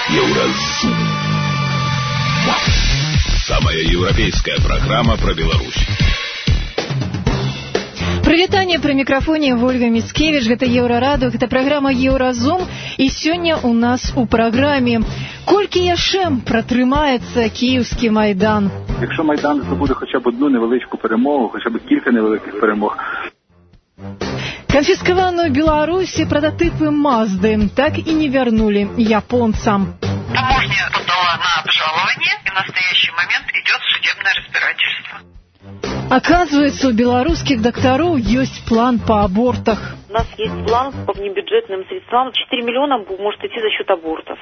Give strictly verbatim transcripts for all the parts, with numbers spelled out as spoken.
Еўразум. Самая европейская программа про Беларусь. Прывітанне пры мікрафоне Вольга Міцкевіч, гэта Еўрарадыё, гэта праграма Еўразум, і сёння у нас у праграме колькі яшчэ пратрымаецца кіеўскі майдан. Якщо майдан здобуде хоча б одну невеличку перемогу, хоча б кілька невеликих перемог. Конфискованную в Беларуси прототипы Мазды так и не вернули японцам. Таможня подала на обжалование, и в настоящий момент идет судебное разбирательство. Оказывается, у белорусских докторов есть план по абортах. У нас есть план по внебюджетным средствам. четыре миллиона может идти за счет абортов.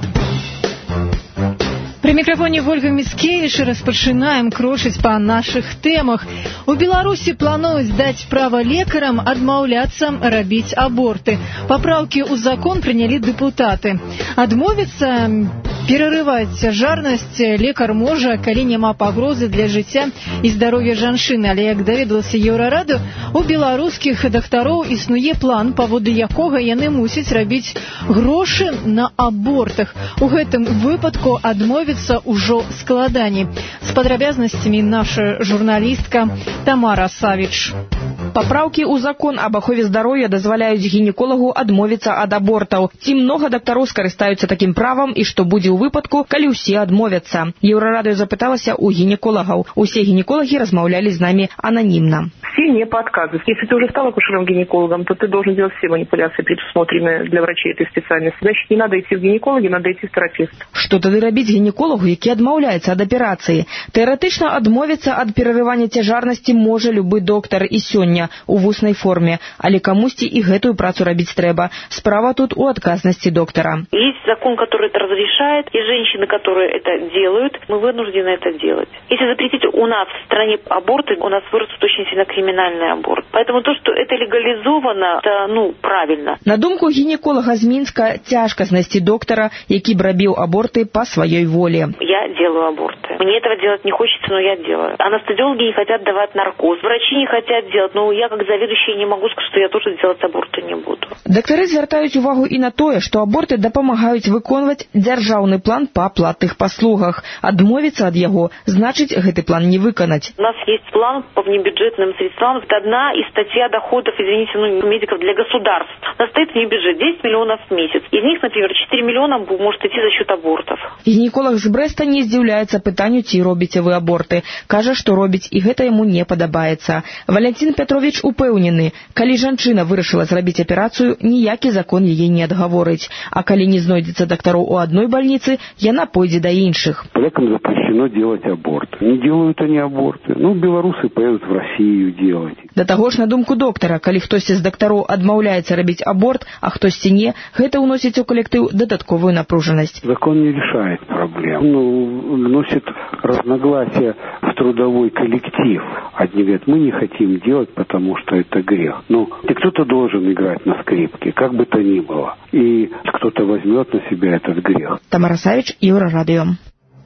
При микрофоне Вольга Міцкевіч распачынаем крочыць па нашых тэмах. У Беларусі плануюць даць права лекарам адмаўляцца рабіць аборты. Папраўкі ў закон прынялі дэпутаты. Адмовіцца перарываць цяжарнасць лекар можа, калі няма пагрозы для жыцця і здароўя жанчыны. Але, як даведалася Еўрарадыё, у беларускіх дактароў існуе план, паводле якога яны мусяць рабіць грошы на абортах. У гэтым выпадку адмовіцца ўжо складаней. З падрабязнасцямі наша журналістка Тамара Савіч. Папраўкі ў закон аб ахове здароўя дазваляюць гінеколагу адмовіцца ад абортаў. Ці многа дактароў скарыстаюцца такім правам і што будзе ў выпадку, калі ўсе адмовяцца? Еўрарадыё запыталася у гінеколагаў. Усе гінеколагі размаўлялі з намі ананімна. Все не по отказу. Если ты уже стал акушером-гинекологом, то ты должен делать все манипуляции, предусмотренные для врачей этой специальности. Значит, не надо идти в гинекологи, надо идти в терапевта. Што тады рабіць гінеколагу, які адмаўляецца ад аперацыі? Тэарэтычна адмовіцца ад перарывання цяжарнасці можа любы доктар і сёння у вуснай форме, але камусьці і гэтую працу рабіць трэба. Справа тут у адказнасці доктара. Есть закон, который это разрешает, и женщины, которые это делают, мы вынуждены это делать. Если запретить у нас в стране аборты, у нас вырастут очень сильно криминальный аборт. Поэтому то, что это легализовано, это, ну, правильно. На думку гінеколага з Мінска, цяжка знайсці доктара, які б рабіў аборты па сваёй воле. Я делаю аборты. Мне этого делать не хочется, но я делаю. Анестезиологи не хотят давать наркоз, врачи не хотят делать, но я как заведующая не могу сказать, что я тоже делать аборты не буду. Дактары звяртаюць увагу і на тое, што аборты дапамагаюць выконваць дзяржаўны план па платных паслугах. Адмовіцца ад яго значыць гэты план не выканаць. У нас есть план по внебюджетным средствам. Это одна из статья доходов, извините, ну, медиков для государств. У нас стоит внебюджет десять миллионов в месяц. Из них, например, четыре миллиона может идти за счет абортов. Гінеколог з Брэста не здзіўляецца пытанню, ці робіце вы аборты. Кажа, што робіць, і гэта яму не падабаецца. Валянцін Петрович упэўнены, калі жанчына вырашыла зрабіць аперацыю, ніякі закон яе не адгаворыць. А калі не знойдзецца дактароў у адной бальніцы, яна пойдзе да іншых. Полякам запрещено делать аборты. Не делают они аборты. Ну, белорусы поедут в Россию делать. Да таго ж, на думку доктара, калі хтосьці з дактароў адмаўляецца рабіць аборт, а хтосьці не, гэта ўносіць у калектыў дадатковую напружанасць. Закон не решает проблем. Ну, вносит разногласия в трудовой коллектив. Одни говорят, мы не хотим делать, потому что это грех. Ну, и кто-то должен играть на скрипке, как бы то ни было. И кто-то возьмет на себя этот грех. Тамара Савіч, Еўрарадыё.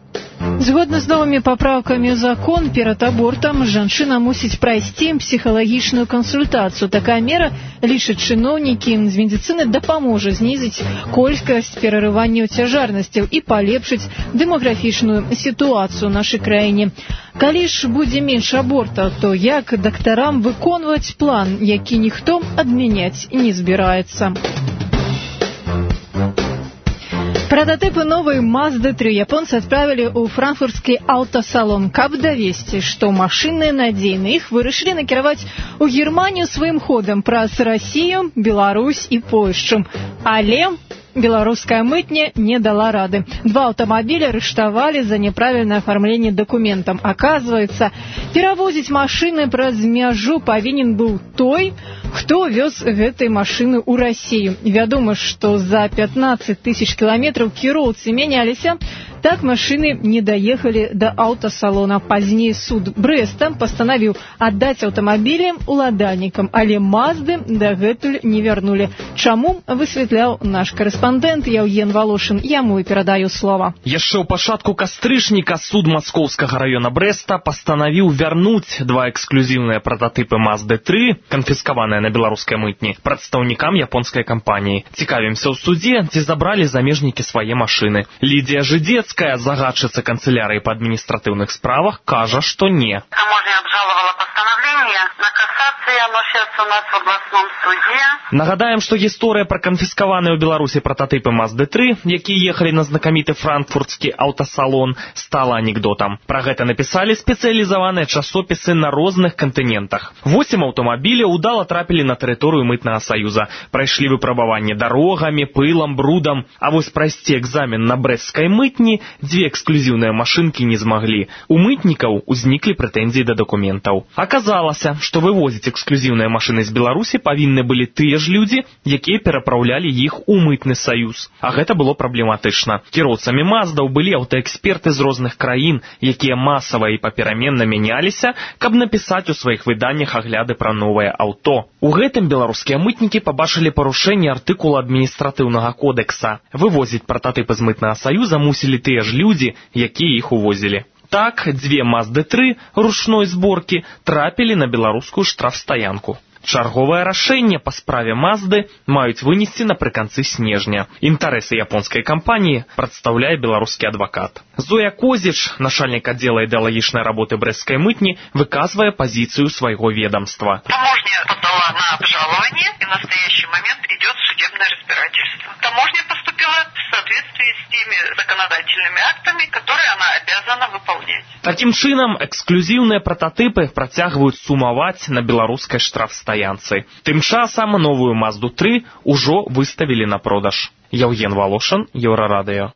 Згодна з новымі папраўкамі ў закон, перад абортам жанчына мусіць прайсці псіхалагічную кансультацыю. Такая мера, лічаць чыноўнікі з медыцыны, дапаможа знізіць колькасць перарыванняў цяжарнасцяў і палепшыць дэмаграфічную сітуацыю ў нашай краіне. Калі ж будзе менш абортаў, то як дактарам выконваць план, які ніхто адмяняць не збіраецца? Прототипы новой Мазды три японцы отправили у франкфуртский автосалон, каб давесці, што машины надзейны. Іх вырашылі накіраваць у Германию сваім ходам праз Россию, Беларусь и Польшу. Але белорусская мытня не дала рады. Два автомобиля арыштовали за неправильное оформление документов. Оказывается, перевозить машины праз мяжу повинен был той, кто вез гэтай машины ў Россию. Вядома, што за пятнадцать тысяч километров кіроўцы мяняліся, Так машины не доехали до аўтасалона. Пазней суд Брэста пастанавіў аддаць аўтамабілі уладальнікам, але Мазды дагэтуль не вярнулі. Чаму, высветляў наш корэспандэнт Яўген Валошын. Яму і перадаю слова. Яшчэ ў пачатку кастрычніка суд Маскоўскага раёна Брэста пастанавіў вярнуць два эксклюзіўныя прататыпы Мазды тры, канфіскаваныя на беларускай мытні, прадстаўнікам японскай кампаніі. Цікавімся ў судзе, ці забралі замежнікі свае машыны. Лідія Жыдзецкая, загадчыца канцелярыі па адміністратыўных справах, кажа, што не. Таможня обжаловала постановление на кассации, оно сейчас у нас в областном суде. Нагадаем, што гісторыя пра канфіскаваныя ў Беларусі прататыпы Мазды тры, якія ехалі на знакаміты франкфуртскі аўтасалон, стала анекдотам. Пра гэта напісалі спецыялізаваныя часопісы на розных кантынентах. Восем аўтамабіляў удала трапілі на тэрыторыю мытнага саюза. Прайшлі выпрабаванне дарогамі, пылам, брудам, а вось прайсці экзамен на брэсцкай мытні дзве эксклюзіўныя машынкі не змаглі. У мытнікаў узніклі прэтэнзіі да дакументаў. Аказалася, што вывозіць эксклюзіўныя машыны з Беларусі павінны былі тыя ж людзі, якія перапраўлялі іх у мытны саюз. А гэта было праблематычна. Кіроўцамі Маздаў былі аўтаэксперты з розных краін, якія масава і папераменна мяняліся, каб напісаць у сваіх выданнях агляды пра новае аўто. У гэтым беларускія мытнікі пабачылі парушэнне артыкула адміністратыўнага кодекса. Вывозіць прататыпы з мытнага саюза мусілі тыя ж людзі, якія іх увозілі. Так, дзве Мазды тры ручной зборкі трапілі на беларускую штрафстаянку. Чарговае рашэнне па справе Мазды маюць вынесці напрыканцы снежня. Інтарэсы японскай кампаніі прадстаўляе беларускі адвакат. Зоя Козіч, начальник аддзела ідэалагічнай работы брэсцкай мытні, выказвае пазіцыю свайго ведомства. Таможня подала на обжалование, и в настоящий момент идет судебное разбирательство. Таможня поступила в соответствии с теми законодательными актами, которые она обязана выполнять. Такім чынам, эксклюзіўныя прататыпы працягваюць сумаваць на беларускай штрафстаянцы. Тым часам новую Мазду тры ўжо выставілі на продаж. Яўген Валошын, Еўрарадыё.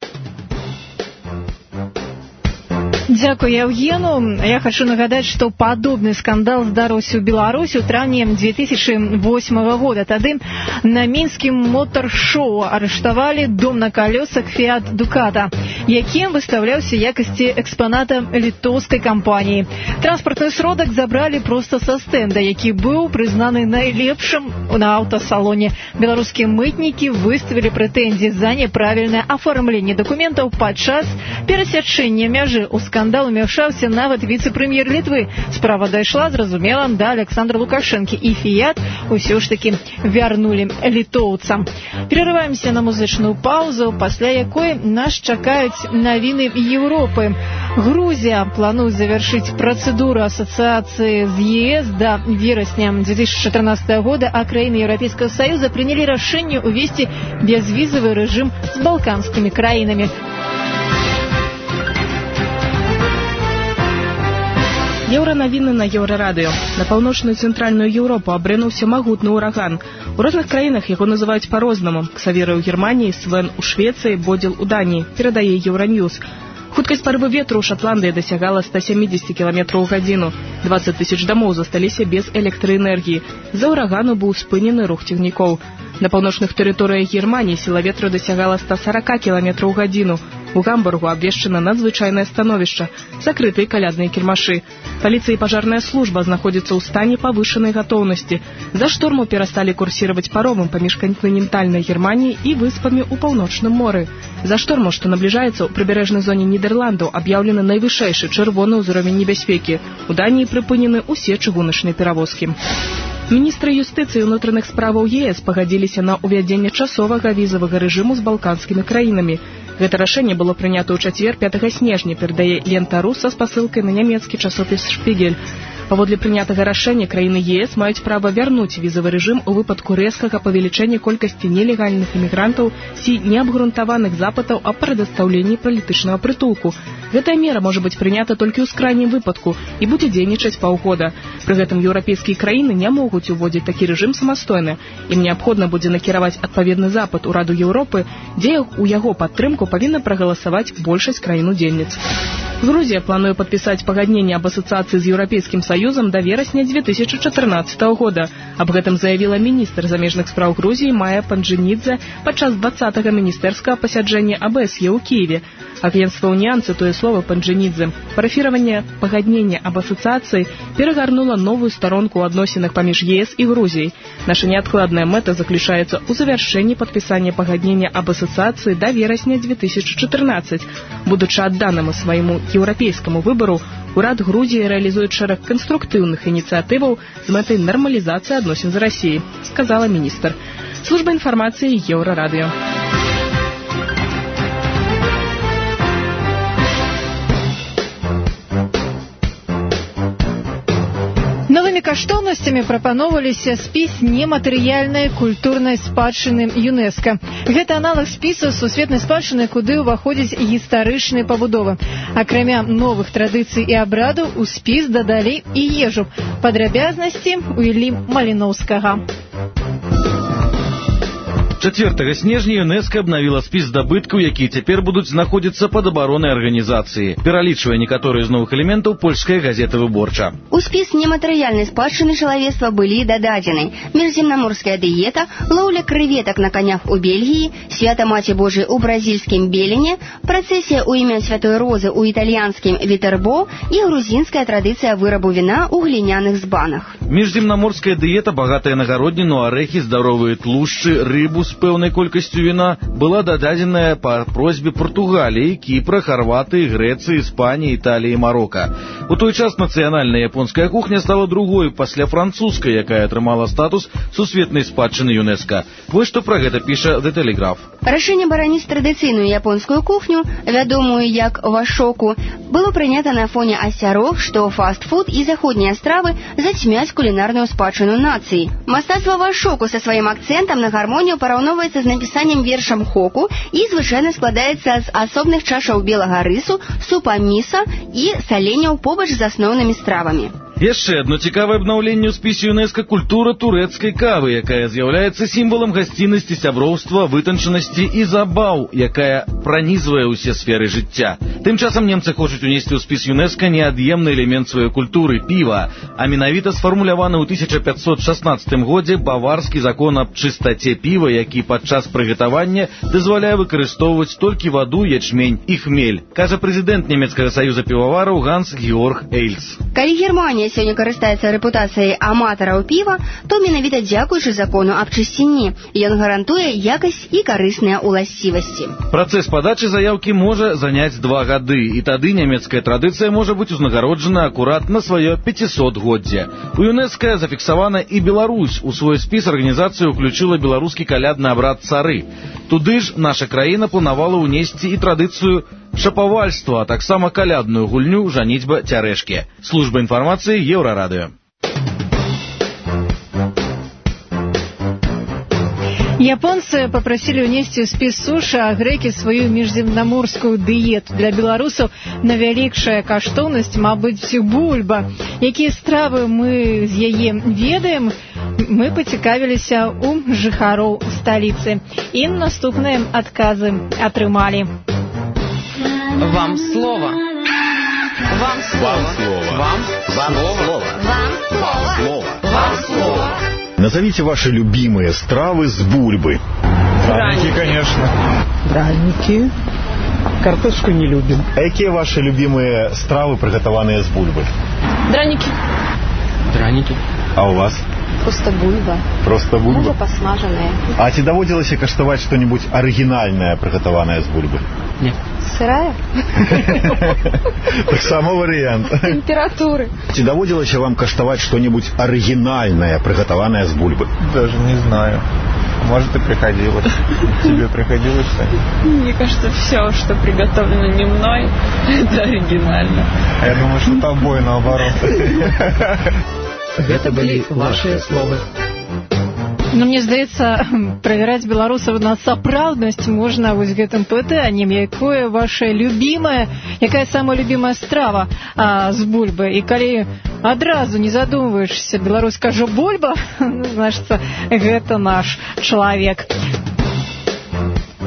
Дзякуй Яўгену. Я хочу нагадаць, што падобны скандал здарыўся ў Беларусі ў траўні две тысячи восьмого года. Тады на мінскім мотор-шоу арыштавалі дом на калёсах Fiat Ducato, якім выстаўляўся якасці экспаната літоўскай кампаніі. Транспартны сродак забралі проста са стэнда, які быў прызнаны найлепшым на аўтасалоне. Беларускія мытнікі выставілі прэтэнзіі за няправільнае афармленне дакументаў падчас перасячэння мяжы. У скандал умешаўся нават віцэ-прэм'ер Літвы. Справа дайшла, зразумела, да Александра Лукашэнкі, і Фіят усё ж такі вярнулі літоўцам. Перерываемся на музычную паузу, пасля якой нас чакаюць навіны Еўропы. Грузія плануе завяршыць працэдуру асацыяцыі з ЕС да верасня две тысячи четырнадцатого года, а краіны Еўрапейскага Саюза прынялі рашэнне увесці бязвізавы рэжым з балканскімі краінамі. Еўранавіны на Еўрарадыё. На паўночную цэнтральную Еўропу абрынуўся магутны ўраган. У розных краінах яго называюць па-рознаму. Ксаверы ў Германіі, Свен у Швецыі, Бодзел у Даніі, перадае Еўраньюз. Хуткасць парыву ветру ў Шатландыі дасягала сто семьдесят кіламетраў у гадзіну. двадцать тысяч дамоў засталіся без электраэнергіі. З-за ўрагану быў спынены рух цягнікоў. На паўночных тэрыторыях Германіі сіла ветру дасягала сто сорок кіламетраў у гадзіну. У Гамбургу абвешчана надзвычайнае становішча, закрытыя калядныя кірмашы. Паліцыя і пажарная служба знаходзяцца ў стане павышанай гатоўнасці. За шторму перасталі курсіраваць паромам паміж кантынентальнай Германіяй і выспамі ў паўночным моры. За шторму, што набліжаецца ў прыбярэжнай зоне Нідерландаў, аб'яўлены найвышэйшы чырвоны ўзровень небяспекі. У Даніі прыпынены ўсе чыгуначныя перавозкі. Міністры юстыцыі і ўнутраных справаў ЕС пагадзіліся на ўвядзенне часовага візавага рэжыму з балканскімі краінамі. Гэта рашэнне было прынята ў чацвер пятага снежня, перадае Лента Рус са спасылкай на нямецкі часопіс «Шпігель». Паводле прынятага рашэння краіны ЕС маюць права вярнуць візавы рэжым у выпадку рэзкага павелічэння колькасці нелегальных імігрантаў ці неабгрунтаваных запытаў аб прадастаўленні палітычнага прытулку. Гэтая мера можа быць прынята толькі ў скрайнім выпадку і будзе дзейнічаць паўгода. Пры гэтым еўрапейскія краіны не могуць уводзіць такі рэжым самастойна. Ім неабходна будзе накіраваць адпаведны запыт у Раду Еўропы, дзе у яго падтрымку павінна прагаласаваць большасць краін-удзельніц. Грузия планует подписать погоднение об ассоциации с Европейским Союзом до вересня две тысячи четырнадцатого года. Об этом заявила министр замежных справ Грузии Майя Панджинидзе падчас двадцатага министерского посяджения АБСЕ у Киеве. Агентство «Униан», цитуя слово Панджинидзе, парафирование погоднения об ассоциации перегарнуло новую сторонку у адносінах паміж ЕС и Грузией. Наша неадкладная мэта заключается у завершении подписания погоднения об ассоциации до вересня две тысячи четырнадцатого. Будучи отданным своему европейскому выбору, урад Грузии реализует шераг конструктивных инициативов с мэтой нормализации адносін з Россией, сказала министр. Служба информации Еврорадио. Новыми каштоўнасцямі прапаноўваліся спіс нематэрыяльнай культурнай спадчыны ЮНЕСКО. Гэта аналаг спісу сусветнай спадчыны, куды ўваходзяць гістарычныя пабудовы. Акрамя новых традыцый і абрадаў у спіс дадалі і ежу. Падрабязнасці ў Іллі Маліноўскага. четвёртага снежня ЮНЕСКО обновила спіс здабыткаў, якія цяпер будуць знаходзіцца пад абаронай арганізацыі. Пералічвае некаторыя з новых элементаў польская газета «Выборча». У спіс нематэрыяльнай спадчыны чалавецтва былі дададзены міжземнаморская дыета, лоўля крэветак на канях у Бельгіі, свята Маці Божай у бразільскім Белене, працэсія ў імя Святой Розы ў італьянскім Вітербо і грузінская традыцыя вырабу віна ў гліняных збанах. Міжземнаморская дыета, багатая на гародніну, арэхі, здаровыя тлушчы, рыбу з пэўнай колькасцю віна, была дададзеная па просьбе Португаліі, Кіпра, Харватыі, Грэцыі, Іспаніі, Італіі і Марока. У той час нацыянальная японская кухня стала другой пасля французскай, якая атрымала статус сусветнай спадчыны ЮНЕСКО. Вось што пра гэта піша The Telegraph. Рашэнне бараніць традыцыйную японскую кухню, вядомую як вашоку, было прынята на фоне асцярог, што фастфуд і заходнія стравы зацьмяць кулінарную спадчыну нацыі. Мастацтва вашоку са сваім акцэнтам на гармонію параўноўваецца з напісаннем вершам хоку і звычайна складаецца з асобных чашаў белага рысу, супа міса і саленняў побач з асноўнымі стравамі. Яшчэ одно цікавае абнаўленне ў спісе ЮНЕСКО – культура турэцкай кавы, якая з'яўляецца сімвалам гасціннасці, сяброўства, вытанчанасці і забаў, якая пранізвае ўсе сферы жыцця. Тым часам немцы хочуць унесці ў спіс ЮНЕСКО неад'емны элемент сваёй культуры – піва, а менавіта сфармуляваны ў тысяча пятьсот шаснаццатым годзе баварскі закон аб чыстаце піва, які падчас прыгатавання дазваляе выкарыстоўваць толькі ваду, ячмень і хмель, кажа прэзідэнт нямецкага саюза півавараў Ганс Георг Эйльс. Калі Германія сёння карыстаецца рэпутацыяй аматараў піва, то менавіта дзякуючы закону аб чысціні. Ён гарантуе якасць і карысныя ўласцівасці. Працэс падачы заяўкі можа заняць два гады, і тады нямецкая традыцыя можа быць узнагароджана акурат на сваё пяцісотгоддзе. У ЮНЕСКО зафіксавана і Беларусь. У свой спіс арганізацыю ўключыла беларускі калядны абрад цары. Туды ж наша краіна планавала ўнесці і традыцыю шапавальства, а таксама калядную гульню «Жаніцьба цярэшкі». Служба інфармацыі Еврорадио. Японцы попросили унести в спіс суши, а греки свою міжземнаморскую дыету. Для беларусаў навялікшая каштоўнасць, мабыць, бульба. Якія стравы мы з яе ведаем, мы пацікавіліся у жыхароў сталіцы. І наступныя адказы атрымалі. Вам слово. Вам слово. Вам слово. Вам слово. Вам слово. Назовите ваши любимые стравы с бульбы. Драники, конечно. Драники. Картошку не любим. А какие ваши любимые стравы, приготованные с бульбы? Драники. Драники. А у вас? Просто бульба. Просто бульба? Може посмаженная. А ці даводилось каштовать что-нибудь оригинальное, приготованное с бульбы? Нет. Сырая? Так само вариант. Температуры. Ці доводилось вам каштовать что-нибудь оригинальное, приготованное с бульбы? Даже не знаю. Может, и приходилось. Тебе приходилось что-нибудь? Мне кажется, все, что приготовлено не мной, это оригинально. А я думаю, что тобой наоборот. Это были ваши словы. Ну, мне здаецца, правяраць беларусаў на сапраўднасць можна вось гэтым пытаннем, якое ваша любимая, якая самая любимая страва а, з бульбы. І калі адразу не задумваешься, беларус кажа бульба, ну, значыцца, гэта наш чалавек.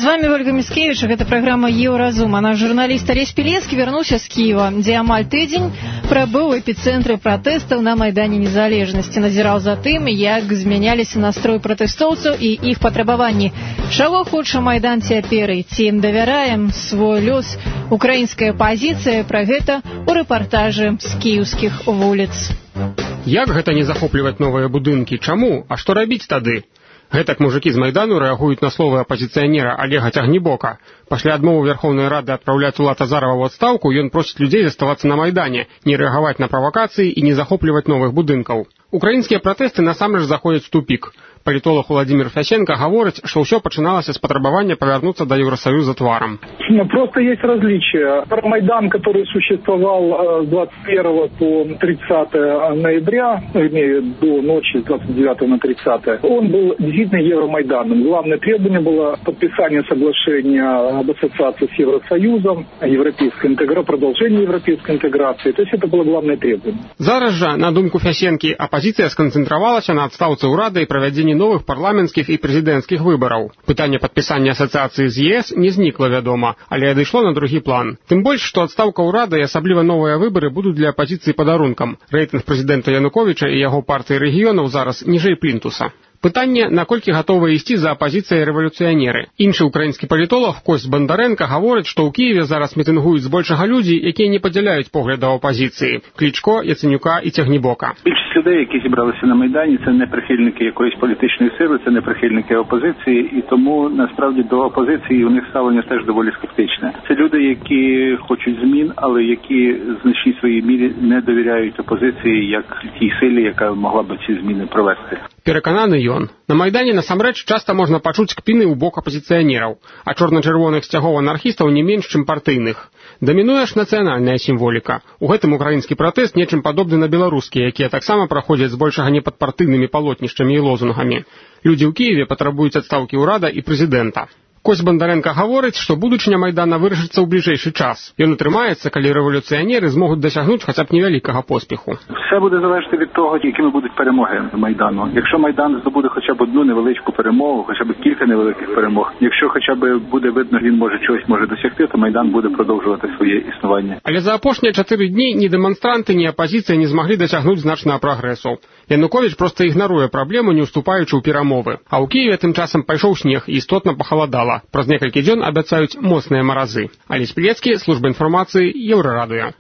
З вами Ольга Міскевіч, гэта праграма «Еўразум». А наш журналіст Алесь Пілецкі вярнуўся з Кіева, дзе амаль тыдзень прабыў у эпіцэнтры пратэстаў на Майдане Незалежнасці. Назіраў за тым, як змяняліся настрой пратэстоўцаў і іх патрабаванні. Чаго хоча Майдан цяпер і ці ім давяраем свой лёс? Украінская пазіцыя пра гэта ў рэпартажы з кіеўскіх вуліц. Як гэта не захопліваць новыя будынкі? Чаму? А што рабіць тады? Гэтак мужыкі з Майдану рэагуюць на словы апазіцыянера Олега Цягнібока. Пасля адмовы Верховнай Рады адпраўляць Улад Азарова ў адстаўку, ён просіць людзей заставацца на Майдане, не рэагаваць на правакацыі і не захопліваць новых будынкаў. Украінскія пратэсты насамрэч заходзяць у тупік. Палітолог Владимир Фясенко говорит, что все начиналось с потребования повернуться до Евросоюза тваром. Просто есть различия. Майдан, который существовал с двадцать первого по тридцатое ноября, имею до ночи с двадцать девятого на тридцатое, он был действительно Евромайданом. Главное требование было подписание соглашения об ассоциации с Евросоюзом, европейской интеграции, продолжение европейской интеграции. То есть это было главное требование. Зараз же, на думку Фясенки, оппозиция сконцентровалась на отставце Урады и проведении новых парламенцкіх і прэзідэнцкіх выбараў. Пытанне падпісання асацыяцыі з ЕС не знікла, вядома, але адышло на другі план. Тым больш, што адстаўка ўрада і асабліва новыя выбары будуць для апазіцыі падарункам. Рэйтынг прэзідэнта Януковіча і яго партыі рэгіёнаў зараз ніжэй плінтуса. Пытанне, наколькі гатовы ісці за апазіцыяй рэвалюцыянеры. Іншы украінскі палітолог Кость Бондаренко гаворыць, што ў Кіеве зараз мітынгуюць збольшага людзі, якія не падзяляюць поглядаў апазіцыі – Клічко, Яценюка і Цягнібока. Більшість людей, які зібралися на Майдані, це не прихильники якоїсь політичної сили, це не прихильники опозиції, і тому насправді до опозиції у них ставлення теж доволі скептичне. Це люди, які хочуть змін, але які в значній своїй мірі не довіряють опозиції як тій силі, яка могла б ці зміни провести. Перакананы ён. На Майдане насамрэч часта можна пачуць кпіны ў бок апазіцыянераў, а чорна-чырвоных сцягоў анархістаў не менш, чым партыйных. Дамінуе ж нацыянальная сімволіка. У гэтым украінскі пратэст нечым падобны на беларускі, якія таксама праходзяць збольшага не пад партыйнымі палотнішчамі і лозунгамі. Людзі ў Кіеве патрабуюць адстаўкі ўрада і прэзідэнта. Кость Бондаренко говорит, что будучыня Майдана вырашыцца ў бліжэйшы час. Ён утрымаецца, калі рэвалюцыянеры змогуць дасягнуць хаця б невялікага поспеху. Все буде залежати від того, якими будуть перемоги Майдану. Якщо Майдан здобуде хоча б одну невеличку перемогу, хоча б кілька невеликих перемог, якщо хоча б буде видно, він може чогось може досягти, то Майдан буде продовжувати своє існування. Але за апошнія чатыры дні ні дэманстранты, ні апазіцыя не змаглі дасягнуць значнага прагрэсу. Януковіч проста ігнаруе праблему, не уступаючы ў перамовы. А ў Кіеве тым часам пайшоў снег і істотна пахаладала. Праз некалькі дзён абяцаюць моцныя маразы. Алесь Пілецкі, служба інфармацыі, Еўрарадыё.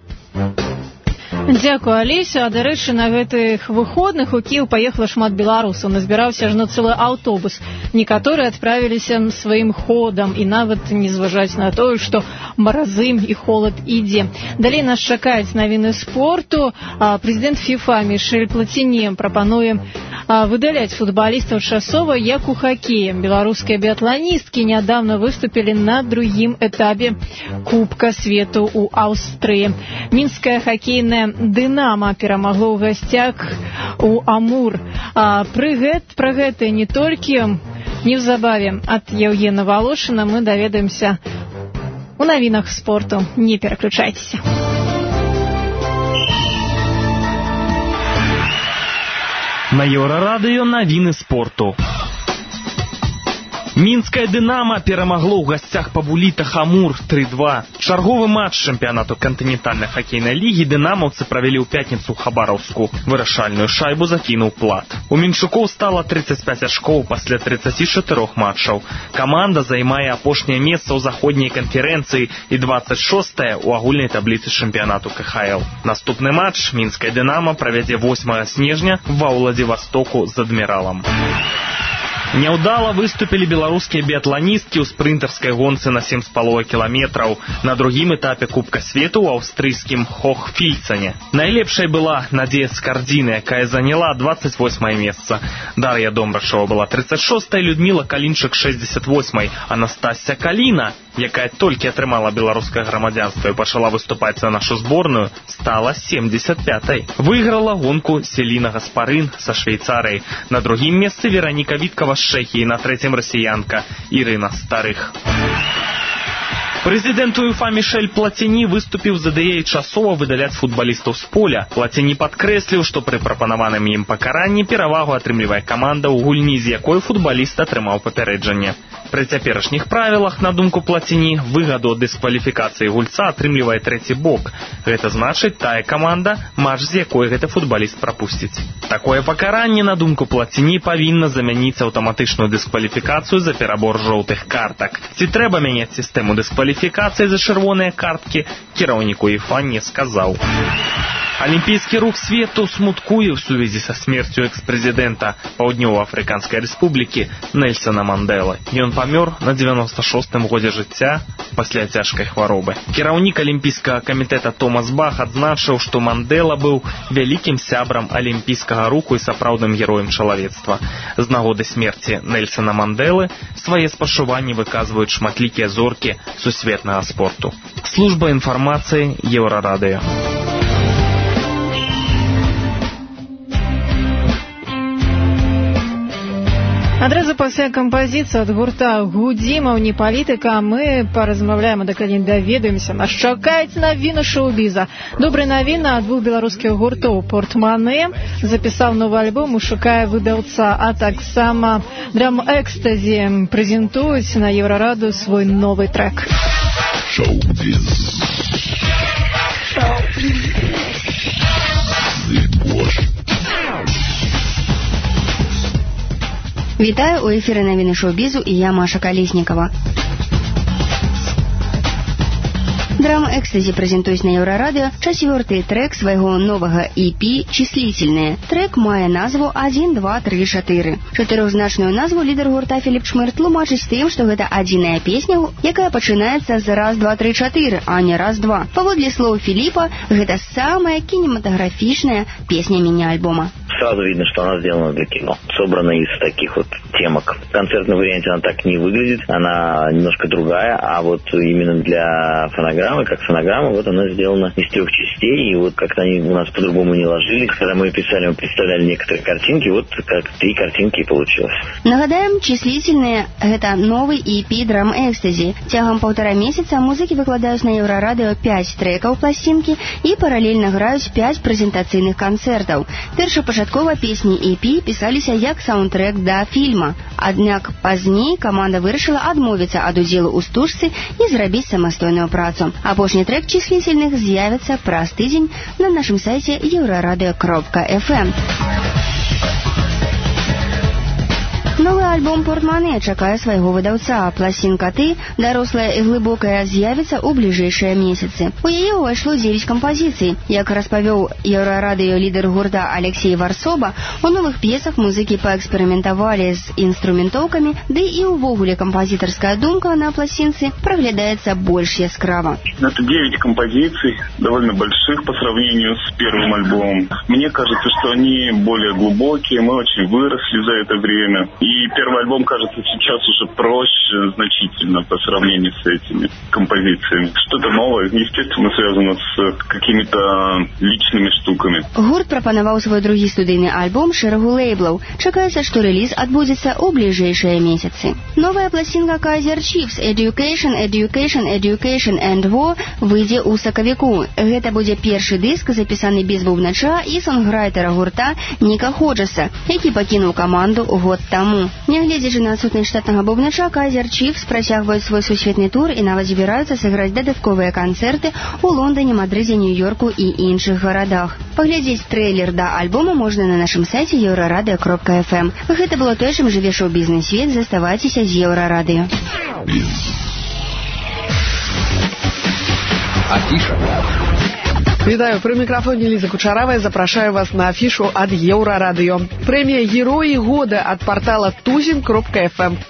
Дзякую, Алеся. А, дарэчы, на гэтых выходных у Кіеў паехала шмат беларусаў. Назбіраўся ажно цэлы аўтобус. Некаторыя адправіліся сваім ходам і нават не зважаць на тое, што маразы і холад ідзе. Далей нас чакаюць навіны спорту. Прэзідэнт ФІФА Мішэль Плаціні прапануе выдаляць футбалістаў часова, як у хакеі. Беларускія біятланісткі нядаўна выступілі на другім этапе Кубка свету ў Аўстрыі. Мінская хакейная «Дынамо» перамагло ў гасцях у Амур. А пры гэт, пра гэта не толькі неўзабаве ад Еўгена Волошина мы даведаемся у навінах спорту. Не пераключайцеся. На Еўрарадыё навіны спорту. Мінскае «Дынамо» перамагло ў гасцях Пабуліта Хамур тры два. Чарговы матч чэмпіянату кантынентальнай хакейнай лігі дынамаўцы правялі ў пятніцу ў Хабараўску. Вырашальную шайбу закінуў Плат. У мінчукоў стала тридцать пять ачкоў пасля тридцати чатырох матчаў. Каманда займае апошняе месца ў заходняй канферэнцыі і двадцать шостае ў агульнай табліцы чэмпіянату ка ха эл. Наступны матч мінскае «Дынамо» правядзе восьмага снежня ва Ўладзівастоку з «Адміралам». Няўдала выступілі беларускія біятланісткі ў спрынтарскай гонцы на сем з паловай кіламетраў на другім этапе Кубка свету ў аўстрыйскім Хохфільцане. Найлепшай была Надзея Скардзіна, якая заняла двадцать восьмае месца. Дар'я Домрачова была тридцать шостай, Людміла Калінчык шэсцьдзесят восьмай, Анастасія Каліна, якая толькі атрымала беларускае грамадзянства і пачала выступаць за нашу зборную, стала семьдесят пятай. Выйграла гонку Селіна Гаспарын са Швейцарыяй. На другім месцы Вераніка Віткава з Чэхіі, на трэцім расіянка Ірына Старых. Прэзідэнт УЕФА Мішэль Плаціні выступіў з ідэяй часова выдаляць футбалістаў з поля. Плаціні падкрэсліў, што пры прапанаваным ім пакаранні перавагу атрымлівае каманда, у гульні з якой футбаліст атрымаў папярэджанне. Пры цяперашніх правілах, на думку Плаціні, выгаду ад дыскваліфікацыі гульца атрымлівае трэці бок. Гэта значыць, тая каманда, матч з якой гэты футбаліст прапусціць. Такое пакаранне, на думку Плаціні, павінна замяніць аўтаматычную дыскваліфікацыю за перабор жоўтых картак. Ці трэба мяняць сістэму дыскваліфікацыі за чырвоныя карткі, кіраўнік УЕФА не сказаў. Олимпийский рух свету смуткуе ў сувязі са смерцю экс-прэзідэнта Паўднёва-Афрыканскай рэспублікі Нельсона Манделы. Ён памёр на дзевяноста шостым годзе жыцця пасля цяжкай хваробы. Кіраўнік Алімпійскага камітэта Томас Бах адзначыў, што Мандела быў вялікім сябрам алімпійскага руху і сапраўдным героем чалавецтва. З нагоды смерці Нельсона Манделы свае спачуванні выказваюць шматлікія зоркі сусветнага спорту. Служба інфармацыі Еўрарадыё. Адразу пасля кампазіцыі ад гурта «Гудзімаў не палітыка» мы паразмаўляем, а дакладней даведаемся. Нас чакаюць навіны шоу-біза. Добрая навіна ад двух беларускіх гуртоў. «Портмане» запісаў новы альбом і шукае выдаўца, а таксама «Драм Экстазі» прэзентуюць на Еўрараду свой новы трэк. Шоу-біз. Шоу-біз. Вітаю, у эфіры навіны шоу-бізу і я, Маша Калеснікава. Драм Экстазі прэзентуюць на Еўрарадыё чацвёрты трэк свайго новага і пі «Числительные». Трэк мае назву адзін, два, тры, чатыры. Чатырохзначную назву лідар гурта Філіп Чмыр тлумачыць тым, што гэта адзіная песня, якая пачынаецца з раз, два, тры, чатыры, а не раз, два. Паводле слоў Філіпа, гэта самая кинематографичная песня мини-альбома. Сразу видно, что она сделана для кино. Собрана из таких вот темок. В концертном варианте она так не выглядит, она немножко другая, а вот именно для фонограммы, как фонограмма, вот она сделана из трех частей, и вот как-то они у нас по-другому не ложились. Когда мы писали, мы представляли некоторые картинки, вот как три картинки и получилось. Нагадаем, «Числительные» — это новый и пі «Драм Экстазі». Тягом полтора месяца музыкі выкладаюць на Еўрарадыё пять трекаў пластинкі і паралельна граюць пять прэзентацыйных канцэртаў. Першапачаткова песні і пі пісаліся як саундтрэк да фільма. Аднак пазней каманда вырашыла адмовіцца ад удзелу ў стужцы і зрабіць самастойную працу. Апошні трэк «Числительных» з'явіцца праз тыдзень на нашым сайце еўрарадыё кропка эф эм. Новый альбом «Портмане» чакае свайго выдаўца. Пласінка «Ты», дарослая і глыбокая, з'явіцца ў бліжэйшыя месяцы. У яе ўвайшло дзевяць кампазіцый. Як распавёў Еўрарадыё лідар гурта Алексей Варсоба, у новых п'есах музыкі паэксперыментавалі з інструментоўкамі, ды і ўвогуле кампазітарская думка на пласінцы праглядаецца больш яскрава. Это девять композиций, довольно больших по сравнению с первым альбомом. Мне кажется, что они более глубокие, мы очень выросли за это время. И первый альбом, кажется, сейчас уже проще значительно по сравнению с этими композициями. Что-то новое, естественно, связано с какими-то личными штуками. Гурт прапанаваў свой другі студыйны альбом шэрагу лейблаў. Чакаецца, што рэліз адбудзецца ў бліжэйшыя месяцы. Новая пласінка Kaiser Chiefs Education, Education, Education and War выйдзе ў сакавіку. Гэта будзе першы дыск, запісаны без бубнача і сонграйтера гурта Ніка Ходжаса, які пакінуў каманду год таму. Нягледзячы на адсутнасць штатнага бубнача, Kaiser Chiefs працягваюць свой сусветны тур і нават збіраюцца сыграць дадатковыя канцэрты ў Лондоне, Мадрыдзе, Нью-Йорку і іншых гарадах. Паглядзець трэйлер да альбома можна на нашым сайце еўрарадыё кропка эф эм. Гэта было тое, чым жыве шоу-бізнес-свет. Заставайцеся з Еўрарадыё. Афіша. Вітаю, пры мікрафоне Ліза Кучаравая, запрашаю вас на афішу ад Еўрарадыё. Прэмія «Героі года» ад партала тузін кропка эф эм.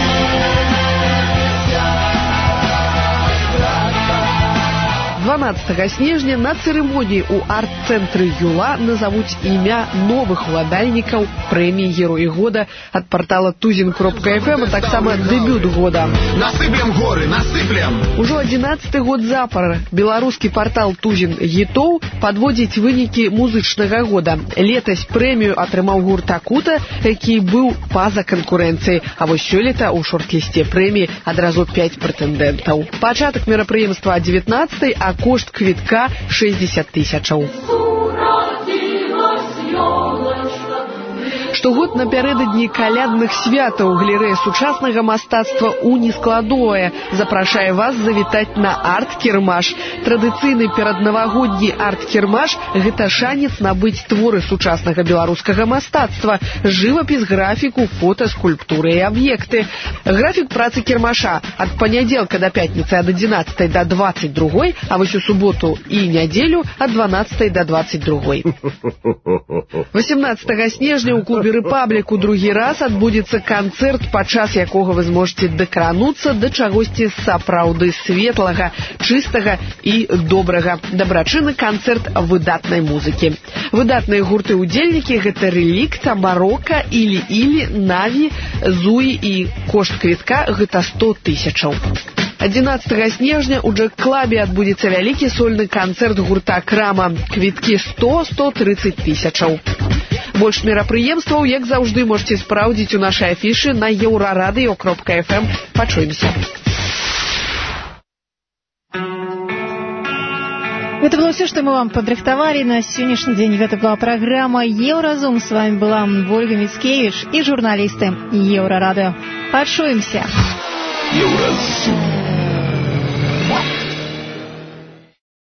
дванаццатага снежня на цырымоніі ў арт-цэнтры Юла назавуць імя новых уладальнікаў прэміі «Героі года» ад партала тузін кропка эф эм, а таксама дэбют года. Насыплем горы, насыплем! Ужо адзінаццаты год запар беларускі партал «Тузін гітоў» падводзіць вынікі музычнага года. Летась прэмію атрымаў гурт «Акута», які быў па-за канкурэнцыяй, а вось сёлета ў шорт-лісце прэміі адразу пяць прэтэндэнтаў. Пачатак мерапрыемства дзевятнаццатай, а кошт квітка шэсцьдзесят тысячаў. Штогод напярэдадні калядных святаў галерэя сучаснага мастацтва «Унискладовая» запрашае вас завітаць на арт-кірмаш. Традыцыйны пераднавагодні арт-кірмаш – гэта шанец набыць творы сучаснага беларускага мастацтва, жывапіс, графіку, фота, скульптуры і аб'екты. Графік працы кірмаша ад панядзелка да пятніцы ад адзінаццатай да дваццаць другой, а вось у суботу і нядзелю ад дванаццатай да дваццаць другой. васемнаццатага снежня ў клубе «Рэпаблік» у другі раз адбудзецца канцэрт, падчас якога вы зможаце дакрануцца да чагосьці сапраўды светлага, чыстага і добрага. Дабрачынны канцэрт выдатнай музыкі. Выдатныя гурты-удзельнікі – гэта «Рэлікт», «Барока», «Ілі-Ілі», «Наві», «Зуі» і кошт квітка – гэта сто тысячаў. адзінаццатага снежня ў Джэк-клабе адбудзецца вялікі сольны канцэрт гурта «Крама». Квіткі сто - сто трыццаць тысячаў. Больш мерапрыемстваў, як заўжды, можете спраўдзіць у нашай афішы на еўрарадыё кропка эф эм. Пачуемся. Это было все, что мы вам подрыхтовали на сегодняшний день. Это была программа «Евразум». С вами была Ольга Мицкевич и журналисты Еврорадио. Пачуемся. Евразум.